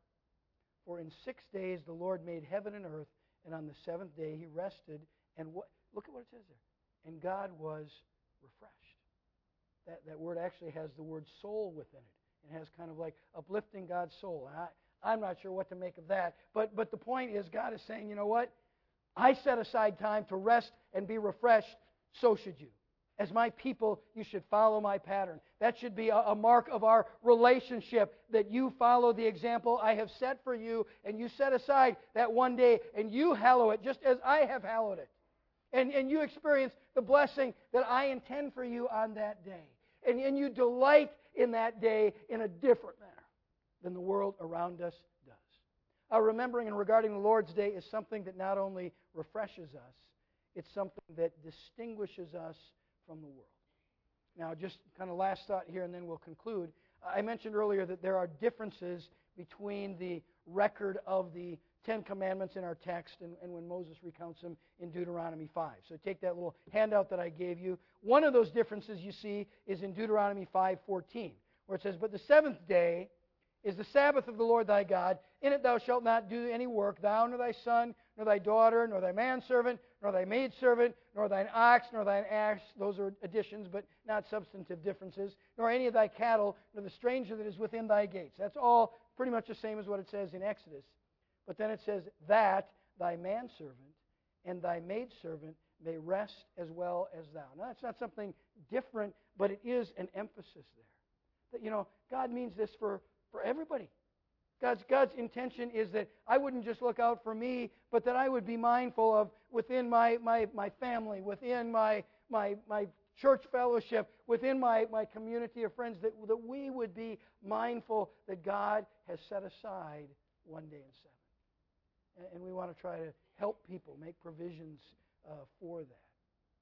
For in six days the Lord made heaven and earth, and on the seventh day He rested." And what, look at what it says there. "And God was refreshed." That, that word actually has the word soul within it. It has kind of like uplifting God's soul. And I, I'm not sure what to make of that. But, but the point is, God is saying, you know what? I set aside time to rest and be refreshed. So should you. As my people, you should follow my pattern. That should be a, a mark of our relationship, that you follow the example I have set for you, and you set aside that one day, and you hallow it just as I have hallowed it. And, and you experience the blessing that I intend for you on that day. And, and you delight in that day in a different manner than the world around us does. Our remembering and regarding the Lord's Day is something that not only refreshes us, it's something that distinguishes us from the world. Now, just kind of last thought here, and then we'll conclude. I mentioned earlier that there are differences between the record of the Ten Commandments in our text and, and when Moses recounts them in Deuteronomy five. So take that little handout that I gave you. One of those differences you see is in Deuteronomy five fourteen, where it says, "But the seventh day is the Sabbath of the Lord thy God. In it thou shalt not do any work, thou, nor thy son, nor thy daughter, nor thy manservant, nor thy maidservant, nor thine ox, nor thine ass." Those are additions, but not substantive differences. "Nor any of thy cattle, nor the stranger that is within thy gates." That's all pretty much the same as what it says in Exodus. But then it says, "that thy manservant and thy maidservant may rest as well as thou." Now, that's not something different, but it is an emphasis there. That, you know, God means this for, for everybody. God's, God's intention is that I wouldn't just look out for me, but that I would be mindful of within my, my, my family, within my, my, my church fellowship, within my, my community of friends, that, that we would be mindful that God has set aside one day in seven. And we want to try to help people make provisions uh, for that.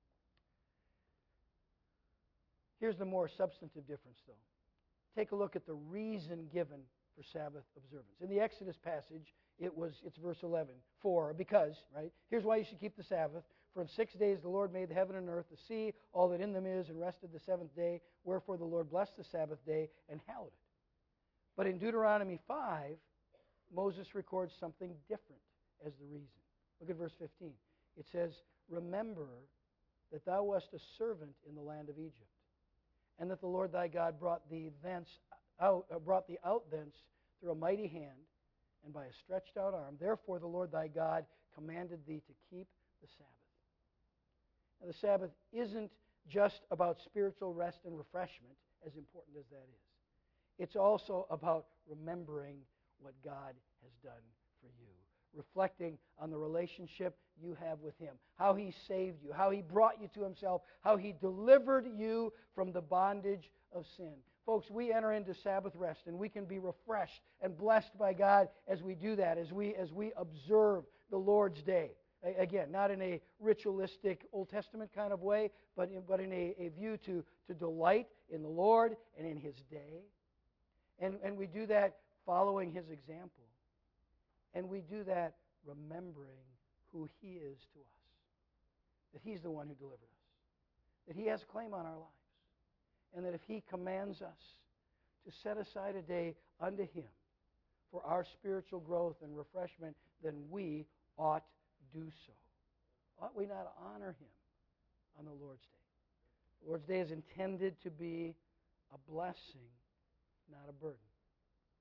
Here's the more substantive difference, though. Take a look at the reason given for Sabbath observance. In the Exodus passage, it was it's verse eleven. For, because, right? Here's why you should keep the Sabbath. "For in six days the Lord made the heaven and earth, the sea, all that in them is, and rested the seventh day. Wherefore the Lord blessed the Sabbath day and hallowed it." But in Deuteronomy five, Moses records something different as the reason. Look at verse fifteen. It says, "Remember that thou wast a servant in the land of Egypt, and that the Lord thy God brought thee thence out, uh, brought thee out thence through a mighty hand and by a stretched out arm. Therefore the Lord thy God commanded thee to keep the Sabbath." Now, the Sabbath isn't just about spiritual rest and refreshment, as important as that is. It's also about remembering what God has done for you, reflecting on the relationship you have with Him, how He saved you, how He brought you to Himself, how He delivered you from the bondage of sin. Folks, we enter into Sabbath rest, and we can be refreshed and blessed by God as we do that, as we, as we observe the Lord's Day. Again, not in a ritualistic Old Testament kind of way, but in, but in a, a view to, to delight in the Lord and in His day. And, and we do that following His example. And we do that remembering who He is to us. That He's the one who delivered us. That He has a claim on our lives. And that if He commands us to set aside a day unto Him for our spiritual growth and refreshment, then we ought do so. Ought we not honor Him on the Lord's Day? The Lord's Day is intended to be a blessing, not a burden.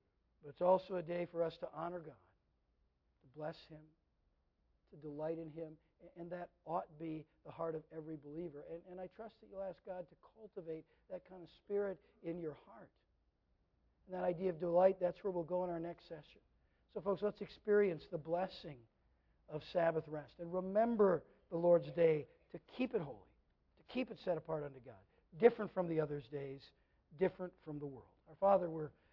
But it's also a day for us to honor God, to bless Him, to delight in Him, and that ought be the heart of every believer. And, and I trust that you'll ask God to cultivate that kind of spirit in your heart. And that idea of delight, that's where we'll go in our next session. So folks, let's experience the blessing of Sabbath rest. And remember the Lord's Day to keep it holy, to keep it set apart unto God. Different from the others' days, different from the world. Our Father, we're